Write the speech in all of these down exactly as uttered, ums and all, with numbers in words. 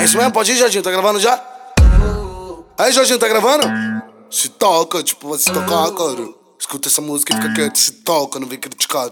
É isso mesmo? Pode ir, Jorginho? Tá gravando já? Aí, Jorginho, tá gravando? Se toca, tipo, vai se tocar, cara. Escuta essa música e fica quieto. Se toca, não vem criticar.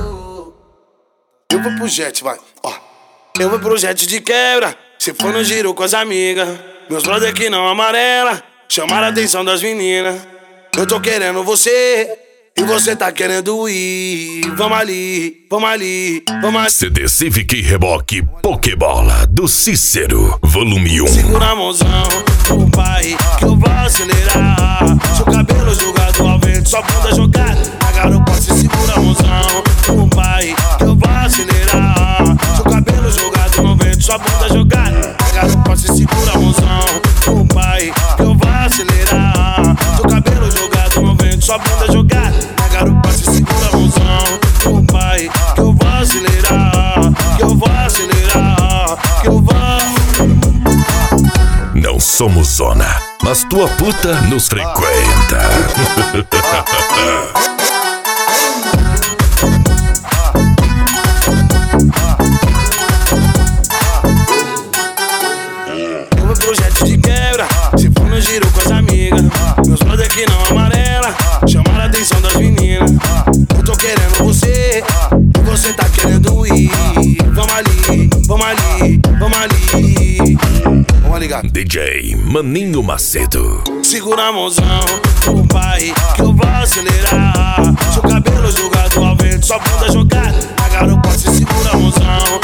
Eu vou pro jet, vai. Ó. Eu vou pro jet de quebra. Se for no giro com as amigas. Meus brother que não amarela. Chamaram a atenção das meninas. Eu tô querendo você. E você tá querendo ir. Vamos ali, vamos ali, vamos ali. C D Civic Reboque Pokébola do Cícero, volume um. Segura a mãozão, o pai, que eu vou acelerar. Seu cabelo jogado ao vento, sua bunda jogada. A garopa se segura a mãozão, o pai, que eu vou acelerar. Seu cabelo jogado no vento, sua bunda jogada. A garopa se segura a mãozão, o pai, que eu vou acelerar. Seu cabelo jogado no vento, sua bunda jogada. A garopa se segura a mãozão, o pai, que eu vou acelerar. Que eu vou acelerar, que eu vou. Não somos zona, mas tua puta nos frequenta. Eu vou pro jet de quebra, se for no giro com as amigas. Meus brother que não amarela, chamaram a atenção das meninas. Eu tô querendo você, e você tá querendo ir. Vamos ali, vamos ali, vamos ali. Vamos ligar. D J Maninho Macedo. Segura a mãozão, o pai, que eu vou acelerar. Seu cabelo jogado ao vento, sua bunda jogada. A garopa se segura a mãozão,